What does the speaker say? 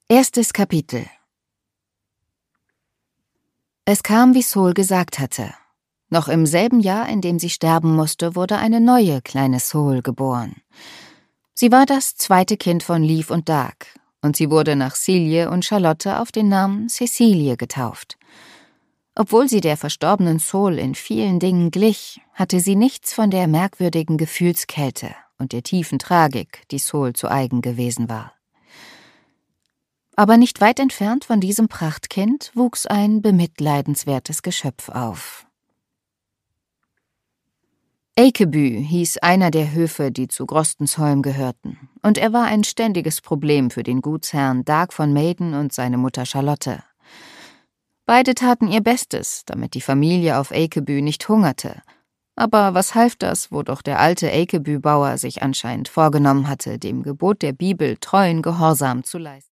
Erstes Kapitel. Es kam, wie Saul gesagt hatte. Noch im selben Jahr, in dem sie sterben musste, wurde eine neue kleine Saul geboren. Sie war das zweite Kind von Liv und Dag, und sie wurde nach Silje und Charlotte auf den Namen Cecilie getauft. Obwohl sie der verstorbenen Saul in vielen Dingen glich, hatte sie nichts von der merkwürdigen Gefühlskälte und der tiefen Tragik, die Saul zu eigen gewesen war. Aber nicht weit entfernt von diesem Prachtkind wuchs ein bemitleidenswertes Geschöpf auf. Eikeby hieß einer der Höfe, die zu Grostensholm gehörten, und er war ein ständiges Problem für den Gutsherrn Dag von Maiden und seine Mutter Charlotte. Beide taten ihr Bestes, damit die Familie auf Eikeby nicht hungerte. Aber was half das, wo doch der alte Eikeby-Bauer sich anscheinend vorgenommen hatte, dem Gebot der Bibel treuen Gehorsam zu leisten?